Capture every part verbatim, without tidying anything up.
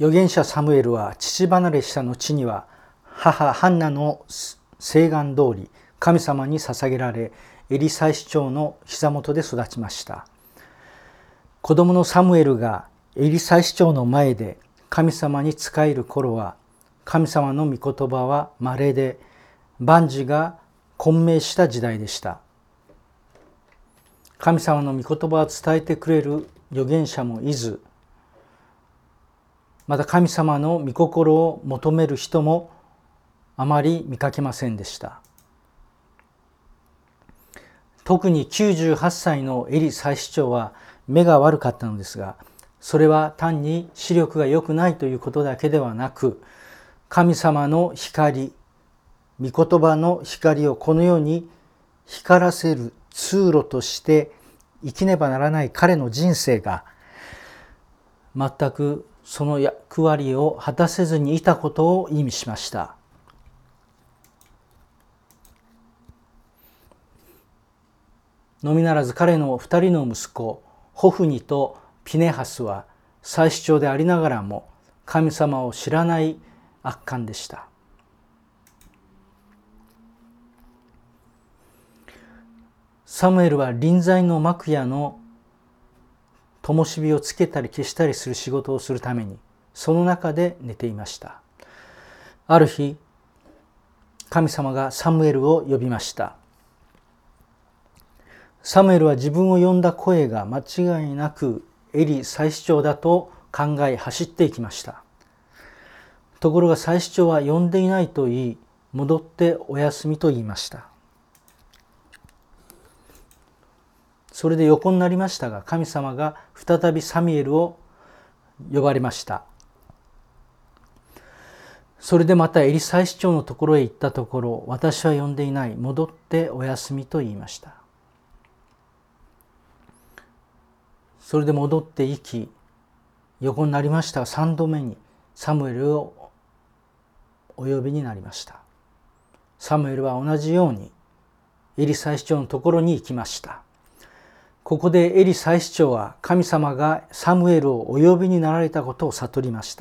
預言者サムエルは父離れした後には母ハンナの誓願通り神様に捧げられ、エリ祭司長の膝元で育ちました。子供のサムエルがエリ祭司長の前で神様に仕える頃は、神様の御言葉は稀で、万事が混迷した時代でした。神様の御言葉を伝えてくれる預言者もいず、また神様の御心を求める人もあまり見かけませんでした。特にきゅうじゅうはっさいのエリ祭司長は目が悪かったのですが、それは単に視力が良くないということだけではなく、神様の光、御言葉の光をこの世に光らせる通路として生きねばならない彼の人生が、全くその役割を果たせずにいたことを意味しました。のみならず彼の二人の息子ホフニとピネハスは祭司長でありながらも神様を知らない悪漢でした。サムエルは臨在の幕屋の灯火をつけたり消したりする仕事をするためにその中で寝ていました。ある日、神様がサムエルを呼びました。サムエルは自分を呼んだ声が間違いなくエリ祭司長だと考え走っていきました。ところが祭司長は呼んでいないと言い、戻ってお休みと言いました。それで横になりましたが、神様が再びサミエルを呼ばれました。それでまたエリ祭司長のところへ行ったところ、私は呼んでいない、戻ってお休みと言いました。それで戻って行き、横になりましたが、三度目にサムエルをお呼びになりました。サムエルは同じようにエリ祭司長のところに行きました。ここでエリ祭司長は神様がサムエルをお呼びになられたことを悟りました。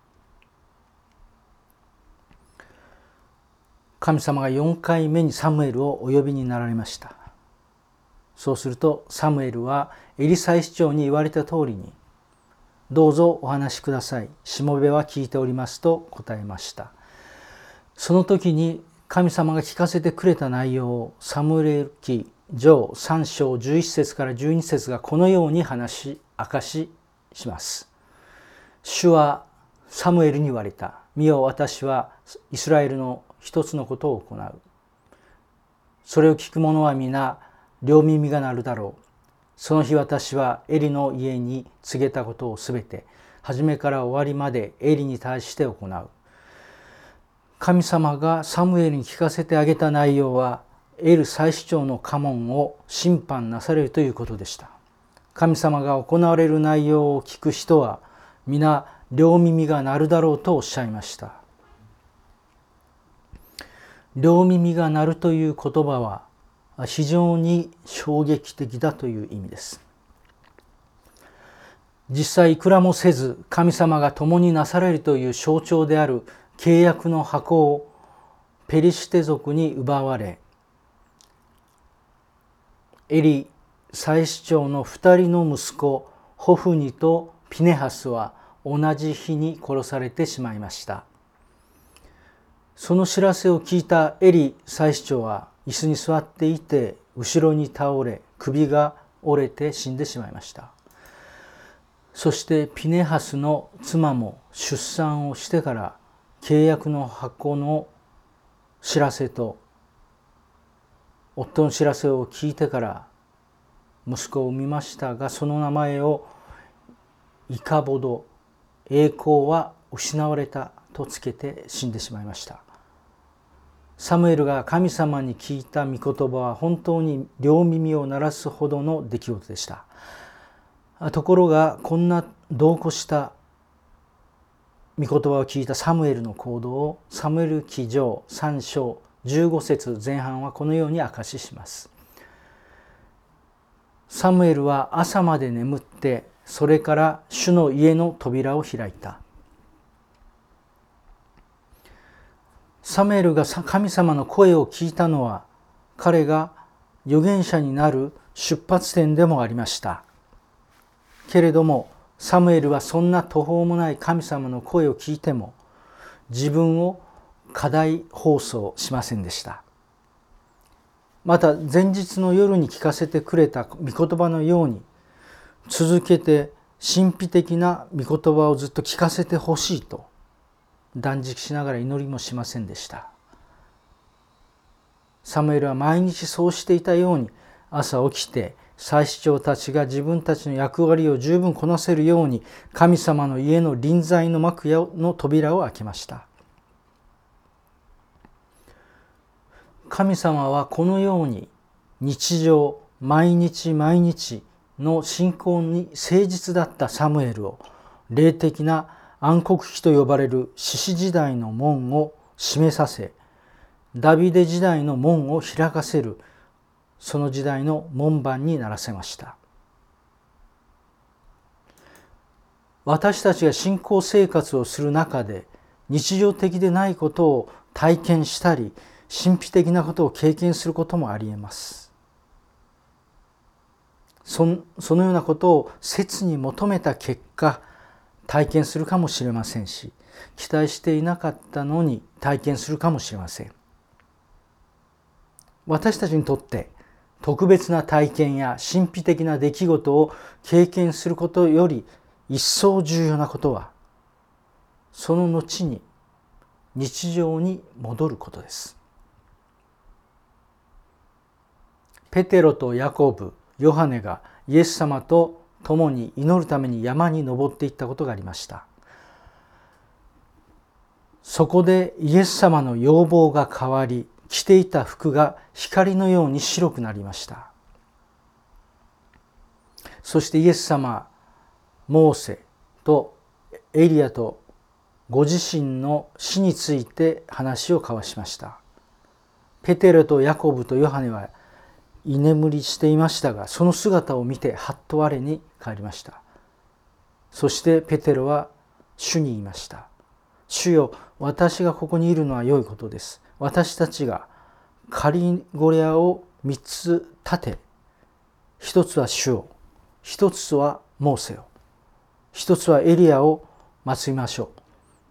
神様がよんかいめにサムエルをお呼びになられました。そうするとサムエルはエリ祭司長に言われた通りに、どうぞお話しください、しもべは聞いておりますと答えました。その時に神様が聞かせてくれた内容をサムエル記上さん章じゅういち節からじゅうに節がこのように話し明かしします。主はサムエルに言われた。見よ、私はイスラエルの一つのことを行う。それを聞く者は皆両耳が鳴るだろう。その日私はエリの家に告げたことをすべて初めから終わりまでエリに対して行う。神様がサムエルに聞かせてあげた内容は、エル祭司長の家紋を審判なされるということでした。神様が行われる内容を聞く人は皆両耳が鳴るだろうとおっしゃいました。両耳が鳴るという言葉は非常に衝撃的だという意味です。実際いくらもせず神様が共になされるという象徴である契約の箱をペリシテ族に奪われ、エリ祭司長の二人の息子ホフニとピネハスは同じ日に殺されてしまいました。その知らせを聞いたエリ祭司長は椅子に座っていて後ろに倒れ、首が折れて死んでしまいました。そしてピネハスの妻も出産をしてから契約の箱の知らせと夫の知らせを聞いてから息子を産みましたが、その名前をイカボド、栄光は失われたとつけて死んでしまいました。サムエルが神様に聞いた御言葉は本当に両耳を鳴らすほどの出来事でした。ところがこんな度を越した御言葉を聞いたサムエルの行動をサムエル記上さん章じゅうご節前半はこのように明かしします。サムエルは朝まで眠って、それから主の家の扉を開いた。 サムエルが神様の声を聞いたのは、彼が預言者になる出発点でもありました。けれどもサムエルはそんな途方もない神様の声を聞いても自分を過大放送しませんでした。また前日の夜に聞かせてくれた御言葉のように続けて神秘的な御言葉をずっと聞かせてほしいと断食しながら祈りもしませんでした。サムエルは毎日そうしていたように朝起きて祭司長たちが自分たちの役割を十分こなせるように神様の家の臨在の幕屋の扉を開けました。神様はこのように日常毎日毎日の信仰に誠実だったサムエルを霊的な暗黒期と呼ばれる獅子時代の門を閉めさせ、ダビデ時代の門を開かせるその時代の門番にならせました。私たちが信仰生活をする中で日常的でないことを体験したり神秘的なことを経験することもありえます。そ, そのようなことを切に求めた結果体験するかもしれませんし、期待していなかったのに体験するかもしれません。私たちにとって特別な体験や神秘的な出来事を経験することより一層重要なことは、その後に日常に戻ることです。ペテロとヤコブ、ヨハネがイエス様と共に祈るために山に登っていったことがありました。そこでイエス様の容貌が変わり、着ていた服が光のように白くなりました。そしてイエス様、モーセとエリアとご自身の死について話を交わしました。ペテロとヤコブとヨハネは居眠りしていましたが、その姿を見てはっと我に返りました。そしてペテロは主に言いました。主よ、私がここにいるのは良いことです。私たちがカリゴレアを三つ立て、一つは主を、一つはモーセを、一つはエリアを祀りましょう。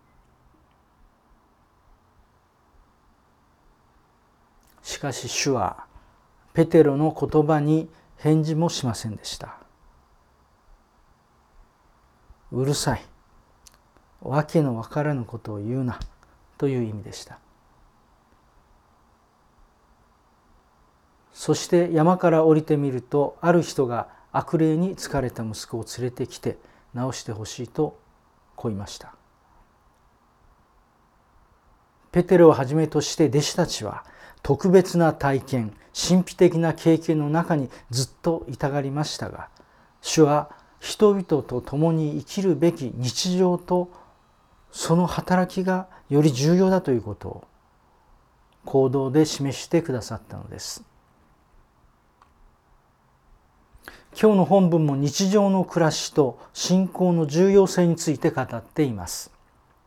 しかし主はペテロの言葉に返事もしませんでした。うるさい、わけのわからぬことを言うなという意味でした。そして山から降りてみると、ある人が悪霊に疲れた息子を連れてきて治してほしいとこう言いました。ペテロをはじめとして弟子たちは特別な体験、神秘的な経験の中にずっといたがりましたが、主は人々と共に生きるべき日常とその働きがより重要だということを行動で示してくださったのです。今日の本文も日常の暮らしと信仰の重要性について語っています。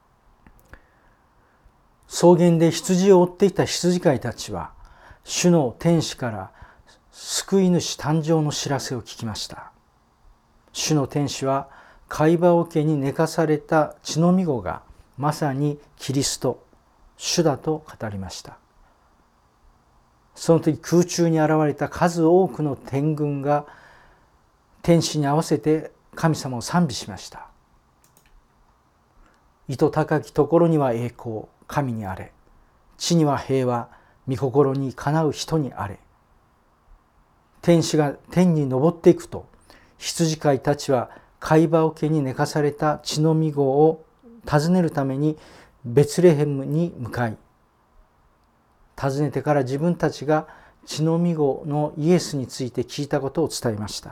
草原で羊を追っていた羊飼いたちは、主の天使から救い主誕生の知らせを聞きました。主の天使は貝羽桶に寝かされた血のみ子がまさにキリスト、主だと語りました。その時空中に現れた数多くの天軍が天使に合わせて神様を賛美しました。糸高きところには栄光、神にあれ。地には平和、御心にかなう人にあれ。天使が天に昇っていくと、羊飼いたちは貝羽桶に寝かされた血のみ子を訪ねるためにベツレヘムに向かい、訪ねてから自分たちが血のみ子のイエスについて聞いたことを伝えました。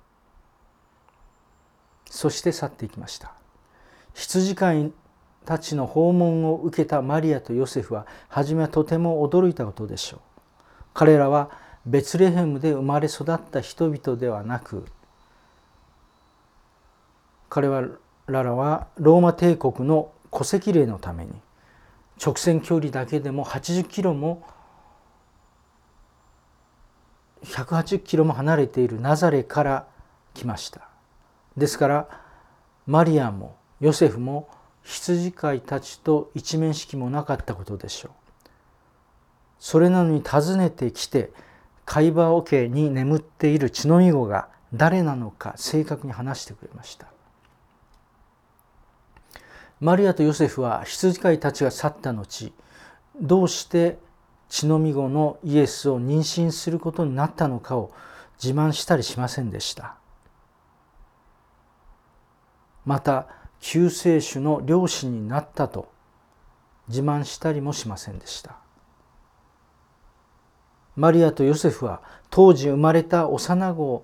そして去っていきました。羊飼いたちの訪問を受けたマリアとヨセフは初めはとても驚いたことでしょう。彼らはベツレヘムで生まれ育った人々ではなく、彼らはローマ帝国の戸籍令のために直線距離だけでもはちじゅっキロもひゃくはちじゅっキロも離れているナザレから来ました。ですからマリアもヨセフも羊飼いたちと一面識もなかったことでしょう。それなのに訪ねてきて貝羽桶に眠っている乳飲み子が誰なのか正確に話してくれました。マリアとヨセフは羊飼いたちが去った後、どうして乳飲み子のイエスを妊娠することになったのかを自慢したりしませんでした。また救世主の両親になったと自慢したりもしませんでした。マリアとヨセフは当時生まれた幼子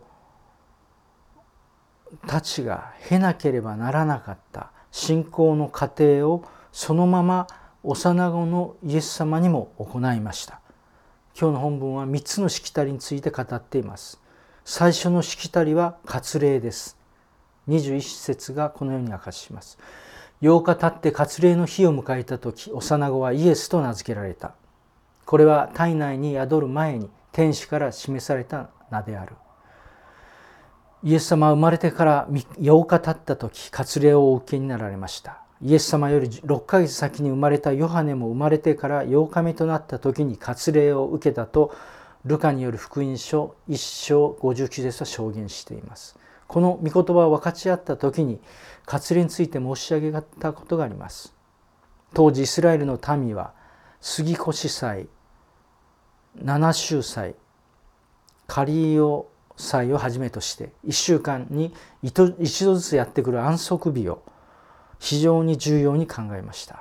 たちが経なければならなかった信仰の過程をそのまま幼子のイエス様にも行いました。今日の本文はみっつのしきたりについて語っています。最初のしきたりは割礼です。にじゅういち節がこのように明かします。ようか経って割礼の日を迎えた時、幼子はイエスと名付けられた。これは体内に宿る前に天使から示された名である。イエス様は生まれてからようか経った時、割礼をお受けになられました。イエス様よりろっかげつ先に生まれたヨハネも生まれてからようかめとなった時に割礼を受けたとルカによる福音書いっ章ごじゅうきゅう節は証言しています。この御言葉を分かち合った時に割礼について申し上げたことがあります。当時イスラエルの民は杉越祭、七週祭、カリオ祭をはじめとしていっしゅうかんに一度ずつやってくる安息日を非常に重要に考えました。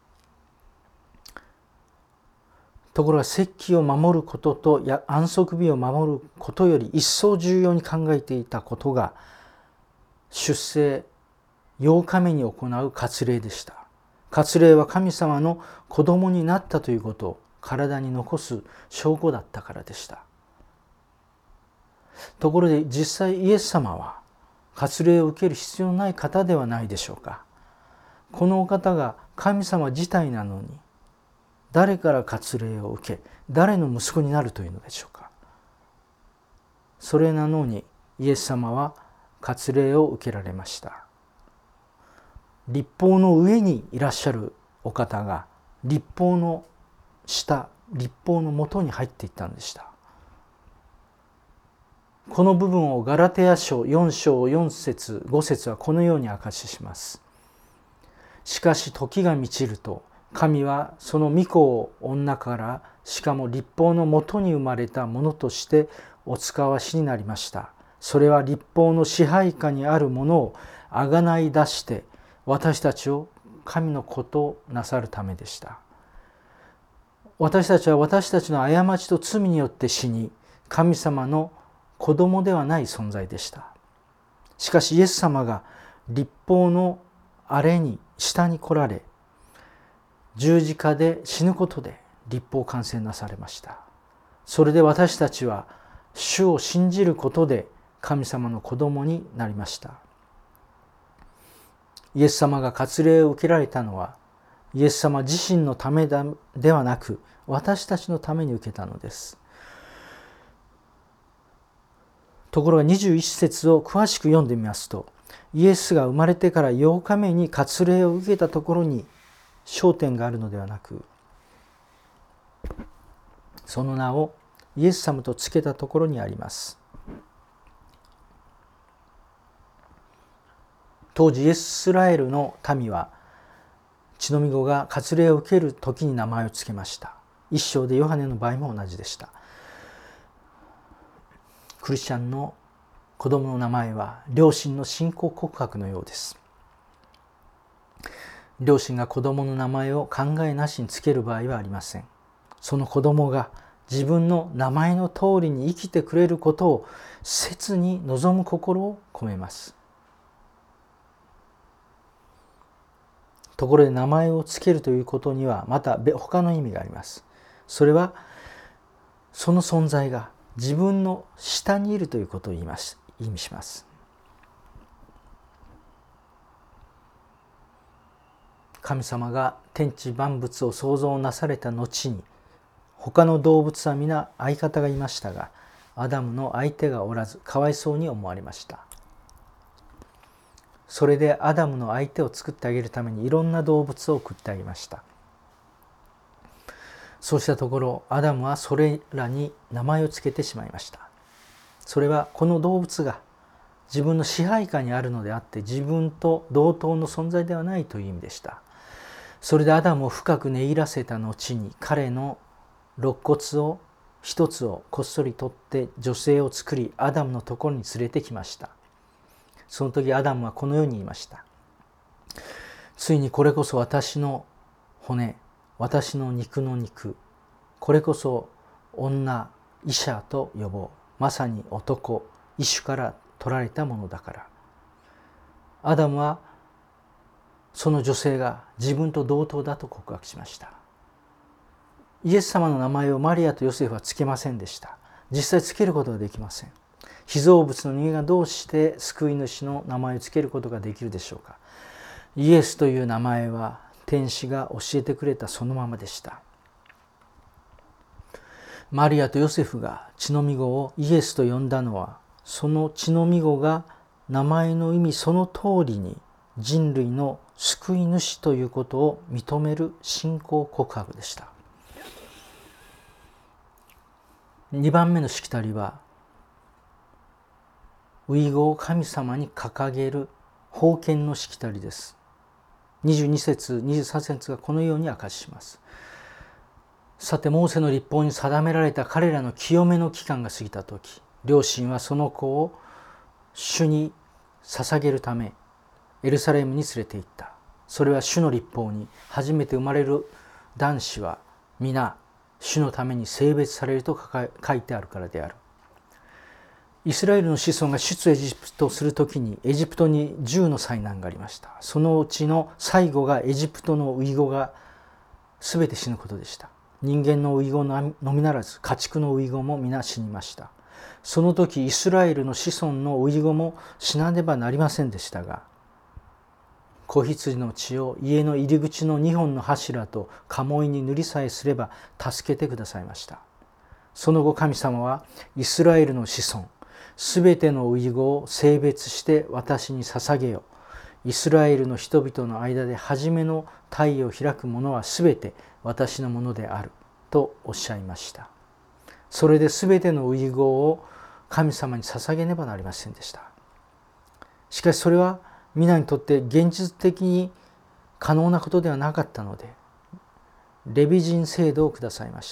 ところが節期を守ることと安息日を守ることより一層重要に考えていたことが出生ようかめに行う割礼でした。割礼は神様の子供になったということを体に残す証拠だったからでした。ところで実際イエス様は割礼を受ける必要のない方ではないでしょうか。このお方が神様自体なのに誰から割礼を受け誰の息子になるというのでしょうか。それなのにイエス様は割礼を受けられました。律法の上にいらっしゃるお方が律法の下、律法の下に入っていったんでした。この部分をガラテヤ書よん章よん節ご節はこのように明かしします。しかし時が満ちると神はその御子を女からしかも律法のもとに生まれたものとしてお使わしになりました。それは律法の支配下にあるものをあがない出して私たちを神の子となさるためでした。私たちは私たちの過ちと罪によって死に神様の子供ではない存在でした。しかしイエス様が律法のあれに下に来られ十字架で死ぬことで律法を完成なされました。それで私たちは主を信じることで神様の子供になりました。イエス様が割礼を受けられたのはイエス様自身のためではなく私たちのために受けたのです。ところがにじゅういち節を詳しく読んでみますと、イエスが生まれてからようかめに割礼を受けたところに焦点があるのではなく、その名をイエス様とつけたところにあります。当時イスラエルの民は血のみ子が割礼を受ける時に名前をつけました。一章でヨハネの場合も同じでした。クリスチャンの子供の名前は両親の信仰告白のようです。両親が子供の名前を考えなしにつける場合はありません。その子供が自分の名前の通りに生きてくれることを切に望む心を込めます。ところで名前をつけるということにはまた他の意味があります。それはその存在が自分の下にいるということを言います、意味します。 神様が天地万物を創造なされた後に、他の動物は皆相方がいましたが、アダムの相手がおらずかわいそうに思われました。それでアダムの相手を作ってあげるためにいろんな動物を送ってあげました。そうしたところ、アダムはそれらに名前をつけてしまいました。それはこの動物が自分の支配下にあるのであって、自分と同等の存在ではないという意味でした。それでアダムを深くねいらせた後に、彼の肋骨を一つをこっそり取って女性を作り、アダムのところに連れてきました。その時アダムはこのように言いました。ついにこれこそ私の骨、私の肉の肉、これこそ女、イシャと呼ぼう。まさに男、イシュから取られたものだから。アダムはその女性が自分と同等だと告白しました。イエス様の名前をマリアとヨセフはつけませんでした。実際つけることはできません。被造物の人間がどうして救い主の名前をつけることができるでしょうか。イエスという名前は天使が教えてくれたそのままでした。マリアとヨセフが血のみ子をイエスと呼んだのは、その血のみ子が名前の意味その通りに人類の救い主ということを認める信仰告白でした。にばんめのしきたりは、遺語を神様に掲げる封建のしきたりです。にじゅうに節、にじゅうさん節がこのように明かしします。さて、モーセの律法に定められた彼らの清めの期間が過ぎたとき、両親はその子を主に捧げるためエルサレムに連れて行った。それは主の律法に、初めて生まれる男子は皆主のために性別されると書いてあるからである。イスラエルの子孫が出エジプトするときに、エジプトにじゅうの災難がありました。そのうちの最後がエジプトの遺語がすべて死ぬことでした。人間の遺語のみならず家畜の遺語も皆死にました。その時イスラエルの子孫の遺語も死なねばなりませんでしたが、子羊の血を家の入り口のにほんの柱と鴨居に塗りさえすれば助けてくださいました。その後神様はイスラエルの子孫すべての遺語を性別して私に捧げよ。イスラエルの人々の間で初めの体を開くものはすべて私のものであるとおっしゃいました。それですべての遺語を神様に捧げねばなりませんでした。しかしそれは皆にとって現実的に可能なことではなかったので、レビ人制度をくださいました。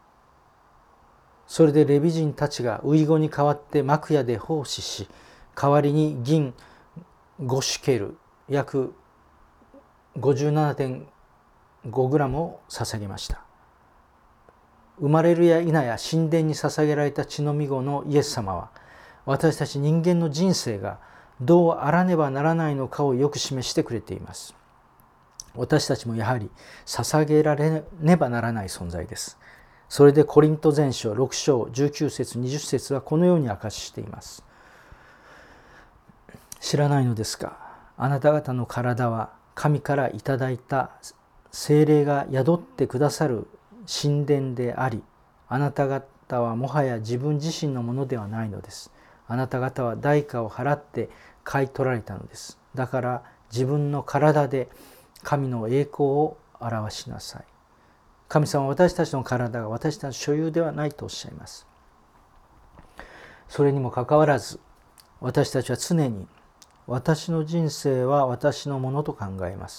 それでレビ人たちが遺語に代わって幕屋で奉仕し、代わりに銀ごシュケル約 ごじゅうななてんごグラム を捧げました。生まれるや否や神殿に捧げられた血のみ子のイエス様は、私たち人間の人生がどうあらねばならないのかをよく示してくれています。私たちもやはり捧げられねばならない存在です。それでコリント前書ろく章じゅうきゅう節にじゅう節はこのように明かししています。知らないのですか。あなた方の体は神からいただいた聖霊が宿ってくださる神殿であり、あなた方はもはや自分自身のものではないのです。あなた方は代価を払って買い取られたのです。だから自分の体で神の栄光を表しなさい。神様は私たちの体が私たちの所有ではないとおっしゃいます。それにもかかわらず、私たちは常に私の人生は私のものと考えます。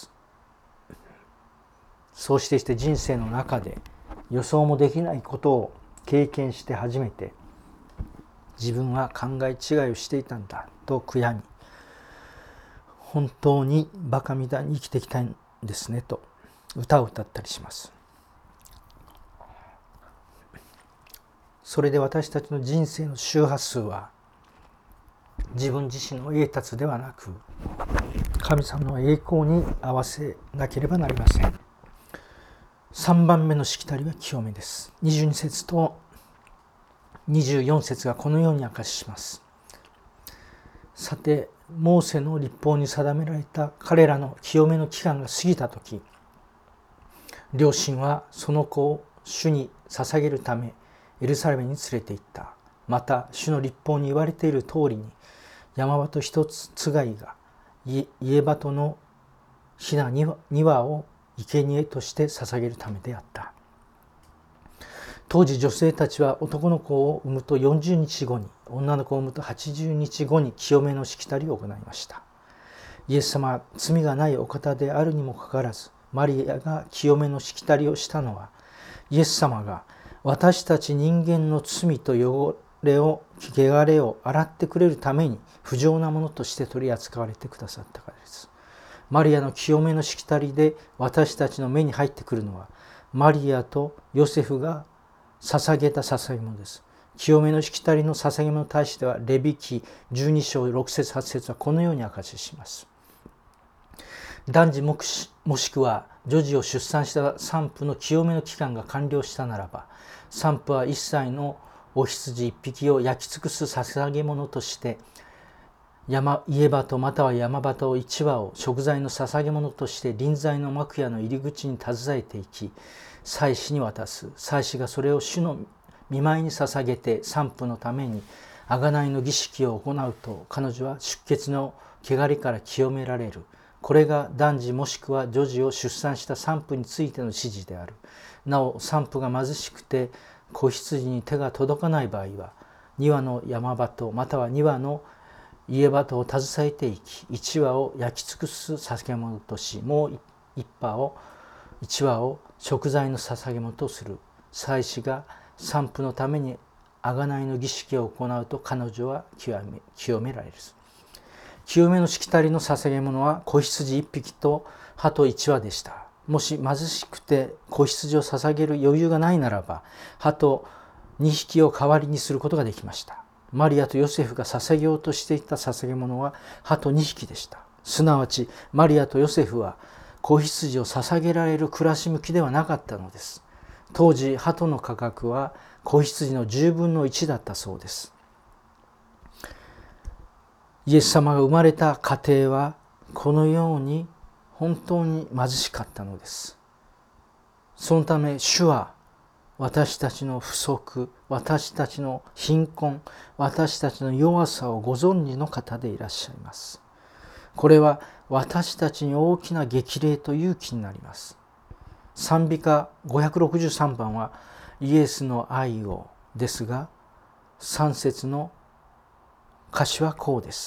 そうしてして人生の中で予想もできないことを経験して初めて、自分は考え違いをしていたんだと悔やみ、本当にバカみたいに生きてきたんですねと歌を歌ったりします。それで私たちの人生の周波数は自分自身の栄達ではなく、神様の栄光に合わせなければなりません。さんばんめのしきたりは清めです。にじゅうに節とにじゅうよん節がこのように明かしします。 さてモーセの律法に定められた彼らの清めの期間が過ぎた時、両親はその子を主に捧げるためエルサレムに連れて行った。また主の律法に言われている通りに山鳩一つつがいが家鳩のひなに羽を生贄として捧げるためであった。当時女性たちは男の子を産むとよんじゅうにちごに、女の子を産むとはちじゅうにちごに清めのしきたりを行いました。イエス様は罪がないお方であるにもかかわらず、マリアが清めのしきたりをしたのは、イエス様が私たち人間の罪と汚れを汚れを洗ってくれるために不浄なものとして取り扱われてくださったからです。マリアの清めのしきたりで私たちの目に入ってくるのは、マリアとヨセフが捧げた捧げ物です。清めのしきたりの捧げ物に対しては、レビ記じゅうにしょうろくせつはちせつはこのように明かしします。男児もしくは女児を出産した産婦の清めの期間が完了したならば、産婦は一切のお羊一匹を焼き尽くす捧げ物として、山家鳩または山鳩を一羽を食材の捧げ物として臨在の幕屋の入り口に携えていき、祭司に渡す。祭司がそれを主の御前に捧げて産婦のために贖いの儀式を行うと、彼女は出血の汚れから清められる。これが男児もしくは女児を出産した産婦についての指示である。なお産婦が貧しくて子羊に手が届かない場合は、に羽の山鳩またはに羽の家鳩を携えていき、いち羽を焼き尽くす捧げ物とし、もう一羽を一羽を食材の捧げ物とする。祭司が産婦のために贖いの儀式を行うと、彼女は清め、清められる。清めのしきたりの捧げ物は子羊一匹と鳩一羽でした。もし貧しくて子羊を捧げる余裕がないならば、鳩にひきを代わりにすることができました。マリアとヨセフが捧げようとしていた捧げ物は鳩にひきでした。すなわちマリアとヨセフは子羊を捧げられる暮らし向きではなかったのです。当時鳩の価格は子羊のじゅうぶんのいちだったそうです。イエス様が生まれた家庭はこのように本当に貧しかったのです。そのため主は私たちの不足、私たちの貧困、私たちの弱さをご存知の方でいらっしゃいます。これは私たちに大きな激励という気になります。賛美歌ごひゃくろくじゅうさんばんはイエスの愛をですが、さん節の歌詞はこうです。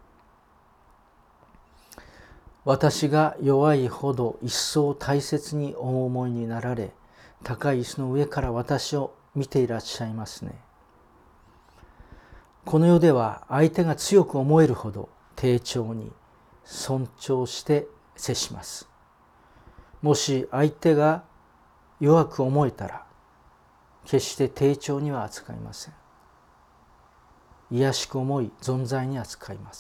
私が弱いほど一層大切にお思いになられ、高い椅子の上から私を見ていらっしゃいますね。この世では相手が強く思えるほど丁重に尊重して接します。もし相手が弱く思えたら決して丁重には扱いません。卑しく思い存在に扱います。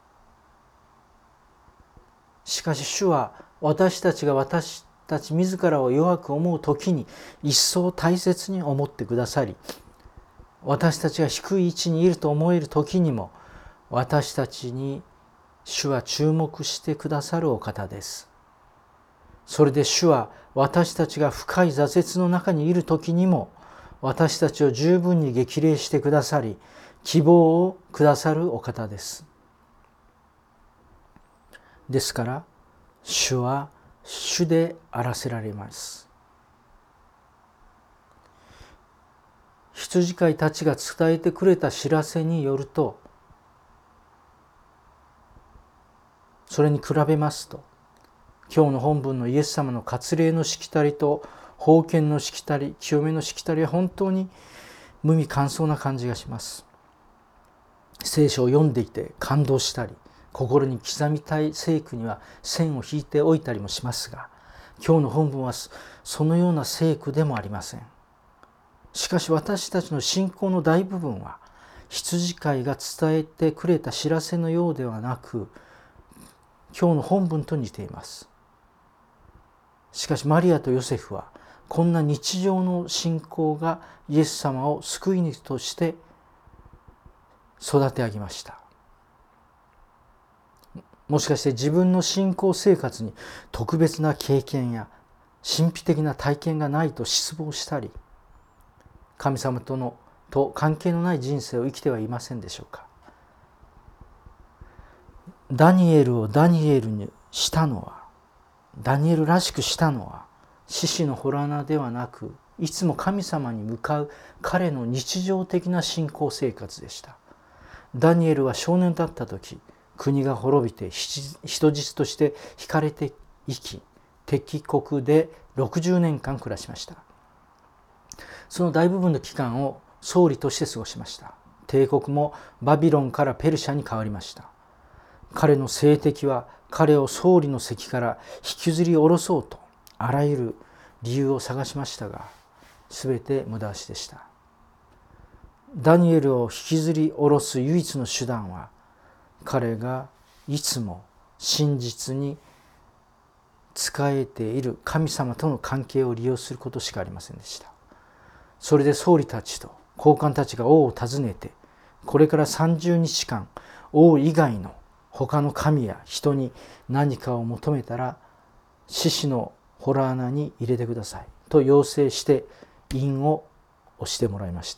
しかし主は私たちが私たち自らを弱く思う時に一層大切に思ってくださり、私たちが低い位置にいると思える時にも私たちに主は注目してくださるお方です。それで主は私たちが深い挫折の中にいる時にも私たちを十分に激励してくださり、希望をくださるお方です。ですから主は主であらせられます。羊飼いたちが伝えてくれた知らせによると、それに比べますと、今日の本文のイエス様の割礼のしきたりと封建のしきたり、清めのしきたりは本当に無味乾燥な感じがします。聖書を読んでいて感動したり、心に刻みたい聖句には線を引いておいたりもしますが、今日の本文はそのような聖句でもありません。しかし私たちの信仰の大部分は羊飼いが伝えてくれた知らせのようではなく、今日の本文と似ています。しかしマリアとヨセフはこんな日常の信仰がイエス様を救い主として育て上げました。 もしかして自分の信仰生活に特別な経験や神秘的な体験がないと失望したり、神様とのと関係のない人生を生きてはいませんでしょうか。ダニエルをダニエルにしたのは、ダニエルらしくしたのは、獅子の洞穴ではなく、いつも神様に向かう彼の日常的な信仰生活でした。ダニエルは少年だった時、国が滅びて人質として引かれて生き、敵国でろくじゅうねんかん暮らしました。その大部分の期間を総理として過ごしました。帝国もバビロンからペルシャに変わりました。彼の政敵は彼を総理の席から引きずり下ろそうとあらゆる理由を探しましたが、すべて無駄足でした。ダニエルを引きずり下ろす唯一の手段は、彼がいつも真実に仕えている神様との関係を利用することしかありませんでした。それで総理たちと高官たちが王を訪ねて、これからさんじゅうにちかん王以外の他の神や人に何かを求めたら、獅子の洞穴に入れてくださいと要請して印を押してもらいました。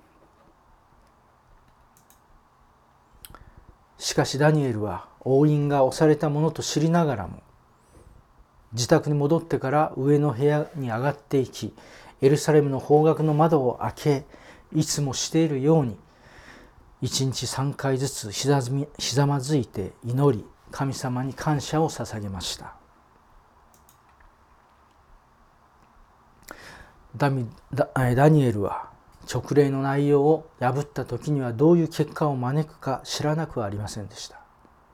しかしダニエルは王印が押されたものと知りながらも、自宅に戻ってから上の部屋に上がっていき、エルサレムの方角の窓を開け、いつもしているようにいちにちさんかいずつひざひざまずいて祈り、神様に感謝を捧げました。ダミダダニエルは勅令の内容を破った時にはどういう結果を招くか知らなくはありませんでした。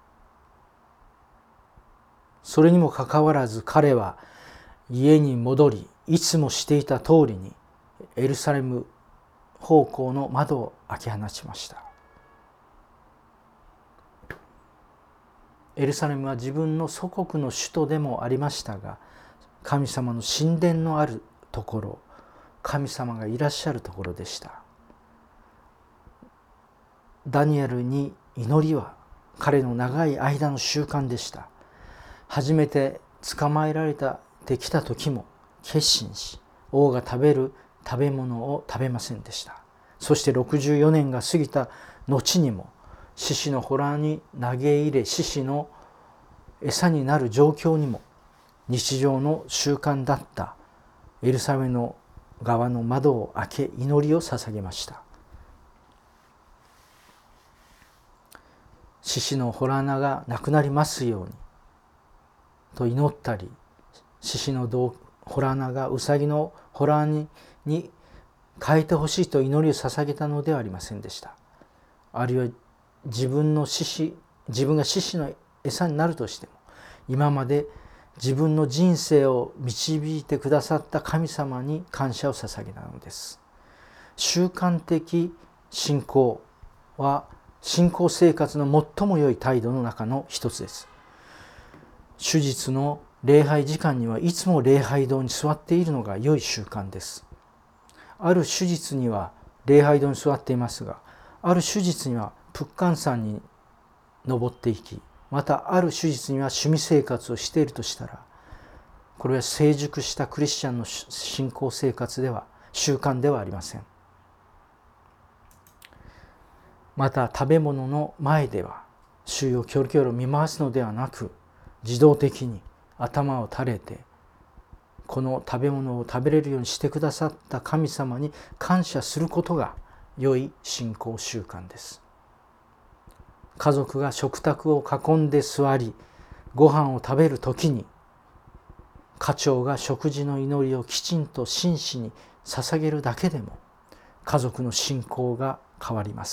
それにもかかわらず彼は家に戻り、いつもしていた通りにエルサレム方向の窓を開け放ちました。エルサレムは自分の祖国の首都でもありましたが、神様の神殿のあるところ、神様がいらっしゃるところでした。ダニエルに祈りは彼の長い間の習慣でした。初めて捕まえられてきた時も決心し、王が食べる食べ物を食べませんでした。そしてろくじゅうよねんが過ぎた後にも、獅子の洞に投げ入れ、獅子の餌になる状況にも、日常の習慣だったエルサレムの側の窓を開け祈りを捧げました。獅子の洞穴がなくなりますようにと祈ったり、獅子の洞穴がウサギの洞穴に変えてほしいと祈りを捧げたのではありませんでした。あるいは自分の獅子自分が獅子の餌になるとしても、今まで自分の人生を導いてくださった神様に感謝を捧げたのです。習慣的信仰は信仰生活の最も良い態度の中の一つです。主日の礼拝時間にはいつも礼拝堂に座っているのが良い習慣です。ある主日には礼拝堂に座っていますが、ある主日にはプッカン山に登っていき、またある主日には趣味生活をしているとしたら、これは成熟したクリスチャンの信仰生活では習慣ではありません。また食べ物の前では周囲をキョロキョロ見回すのではなく、自動的に頭を垂れて、この食べ物を食べれるようにしてくださった神様に感謝することが良い信仰習慣です。家族が食卓を囲んで座り、ご飯を食べるときに、家長が食事の祈りをきちんと真摯に捧げるだけでも、家族の信仰が変わります。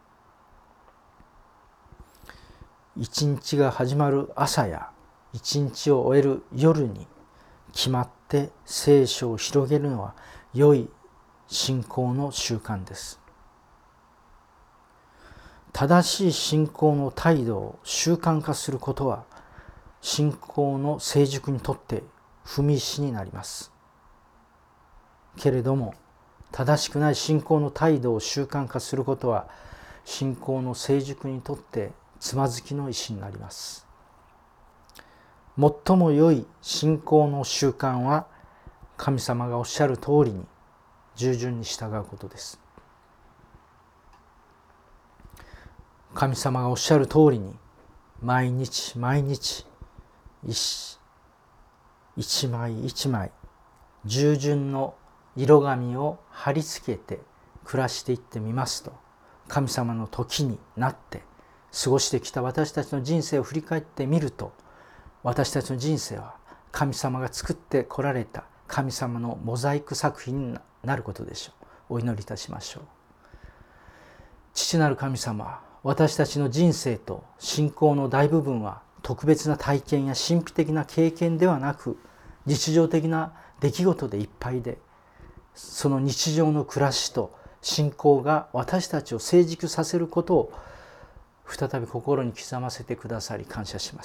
一日が始まる朝や一日を終える夜に決まって聖書を広げるのは良い信仰の習慣です。正しい信仰の態度を習慣化することは、信仰の成熟にとって踏み石になります。けれども、正しくない信仰の態度を習慣化することは、信仰の成熟にとってつまずきの石になります。最も良い信仰の習慣は、神様がおっしゃる通りに従順に従うことです。神様がおっしゃる通りに毎日毎日一一枚一枚従順の色紙を貼り付けて暮らしていってみますと、神様の時になって過ごしてきた私たちの人生を振り返ってみると、私たちの人生は神様が作ってこられた神様のモザイク作品になることでしょう。お祈りいたしましょう。父なる神様、私たちの人生と信仰の大部分は特別な体験や神秘的な経験ではなく、日常的な出来事でいっぱいで、その日常の暮らしと信仰が私たちを成熟させることを再び心に刻ませてくださり感謝します。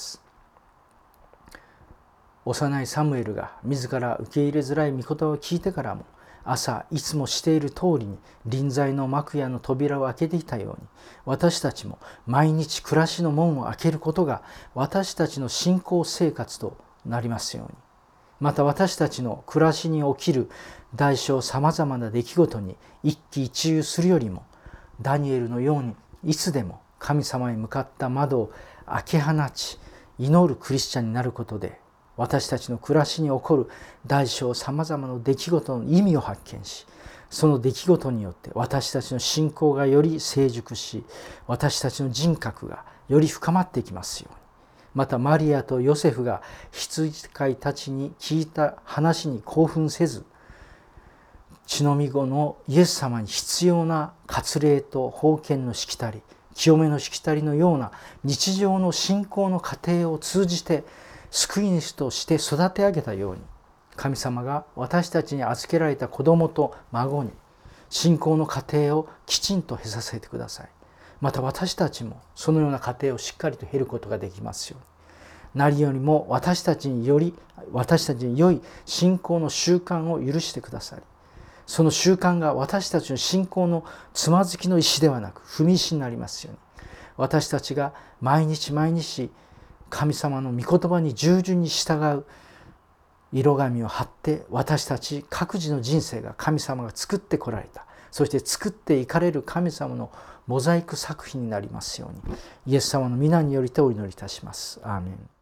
幼いサムエルが自ら受け入れづらい御言葉を聞いてからも、朝いつもしている通りに臨在の幕屋の扉を開けていたように、私たちも毎日暮らしの門を開けることが私たちの信仰生活となりますように。また私たちの暮らしに起きる大小さまざまな出来事に一喜一憂するよりも、ダニエルのようにいつでも神様に向かった窓を開け放ち祈るクリスチャンになることで、私たちの暮らしに起こる大小さまざまな出来事の意味を発見し、その出来事によって私たちの信仰がより成熟し、私たちの人格がより深まっていきますように。またマリアとヨセフが羊飼いたちに聞いた話に興奮せず、血のみ子のイエス様に必要な割礼と封建のしきたり、清めのしきたりのような日常の信仰の過程を通じて救い主として育て上げたように、神様が私たちに預けられた子供と孫に信仰の過程をきちんと経させてください。また私たちもそのような過程をしっかりと経ることができますように。何よりも私たちにより私たちに良い信仰の習慣を許してくださり、その習慣が私たちの信仰のつまずきの石ではなく踏み石になりますように。私たちが毎日毎日神様の御言葉に従順に従う色紙を貼って、私たち各自の人生が神様が作ってこられた、そして作っていかれる神様のモザイク作品になりますように、イエス様の皆によりてお祈りいたします。アーメン。